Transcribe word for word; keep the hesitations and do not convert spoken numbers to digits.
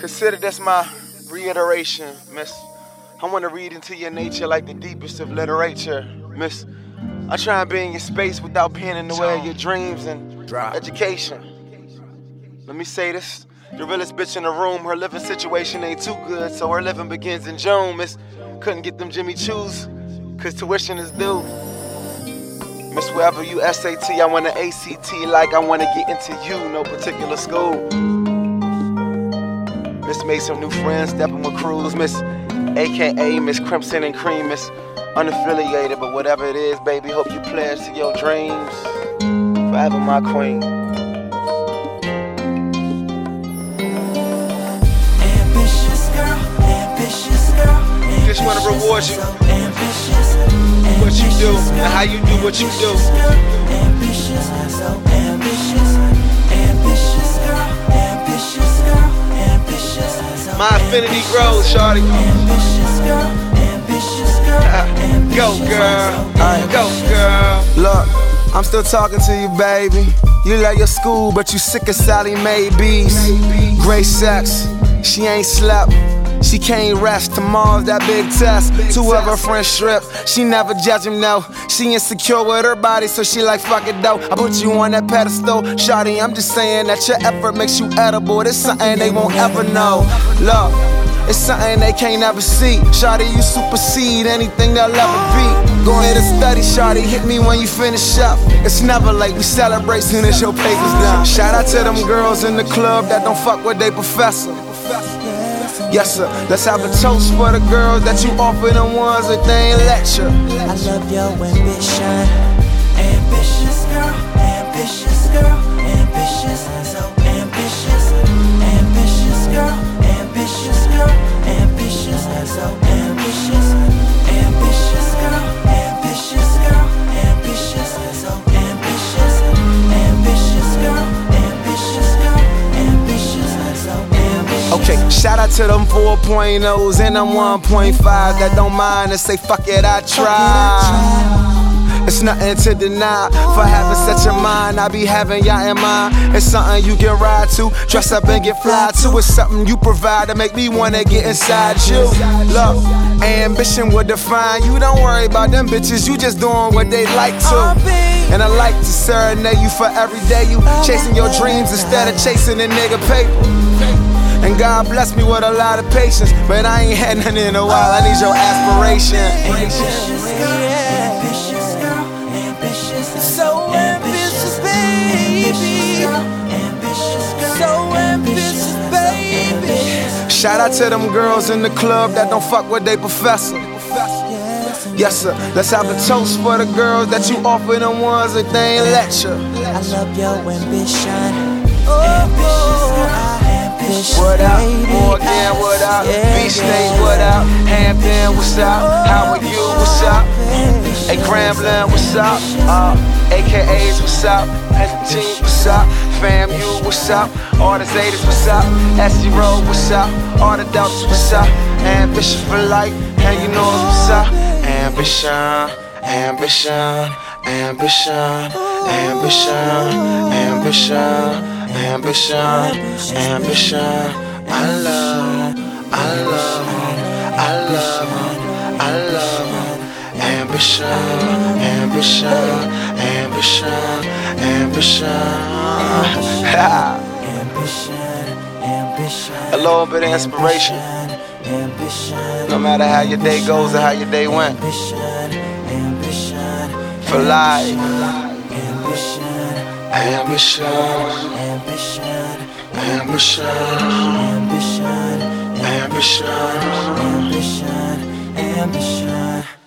Consider this my reiteration, miss. I want to read into your nature like the deepest of literature, miss. I try and be in your space without being in the way of your dreams and education. Let me say this. The realest bitch in the room, her living situation ain't too good, so her living begins in June, miss. Couldn't get them Jimmy Choos, cause tuition is due. Miss, wherever you S A T, I want an A C T like I want to get into you, no particular school. Miss made some new friends, stepping with crews, Miss A K A Miss Crimson and Cream, Miss unaffiliated, but whatever it is, baby, hope you pledge to your dreams. Forever my queen. Ambitious girl, ambitious girl, ambitious, just want to reward you so ambitious, what you do and how you do what you do. Ambitious, so ambitious, ambitious girl, ambitious girl, ambitious, so My affinity grows, shawty. ambitious girl, ambitious girl, ambitious, Go, girl. so Alright, go, girl. Look, I'm still talking to you, baby. You love your school, but you sick of Sally Maybes. Great sex, she ain't slept. She can't rest, tomorrow's that big test. Two of her friends strip, she never judge him, no. She insecure with her body, so she like, fuck it though. I put you on that pedestal, shawty, I'm just saying that your effort makes you edible. This something they won't ever know. Look, it's something they can't ever see. Shawty, you supersede anything they'll ever be. Go ahead and study, shawty, hit me when you finish up. It's never late, we celebrate soon as your paper's done. Shout out to them girls in the club that don't fuck with they professor. Yes sir, let's have a toast for the girls that you offer them ones that they ain't lecture. I love your ambition. Ambitious girl, ambitious girl, ambitious, so ambitious. Ambitious girl, ambitious girl, ambitious, so ambitious. Ambitious girl, ambitious girl, ambitious, so ambitious. Ambitious girl, ambitious girl, ambitious, so ambitious. Okay, shout out to them four point ohs and them one point fives that don't mind and say, fuck it, I tried. It's nothing to deny. For having such a mind, I be having y'all in mind. It's something you can ride to, dress up and get fly to. It's something you provide to make me wanna get inside you. Look, ambition will define you. Don't worry about them bitches, you just doing what they like to. And I like to serenade you for every day you chasing your dreams instead of chasing a nigga paper. And God bless me with a lot of patience, but I ain't had none in a while. I need your aspiration. Ambitious girl, ambitious girl, ambitious, so ambitious, baby. Ambitious girl, so ambitious, baby. Shout out to them girls in the club that don't fuck with they professor. Yes sir, let's have a toast for the girls that you offer them ones that they ain't lecture. I love your ambition. Ambitious girl. What up? Morgan, what up? B-State, what up? Hampton, what's up? How are you? What's up? Hey, Grambling, what's up? Uh, A K As, what's up? Team, what's up? Fam, you, what's up? All the Zetas, what's up? S C Road, what's up? All the Deltas, what's up? Ambition for life, and you know what's up? Ambition, ambition, ambition, ambition, ambition. Ambition, ambition, I love, I love, I love, I love. Ambition, ambition, ambition, ambition. A little bit of inspiration. No matter how your day goes or how your day went. For life. Ambition, ambition, ambition, ambition, ambition, ambition, ambition.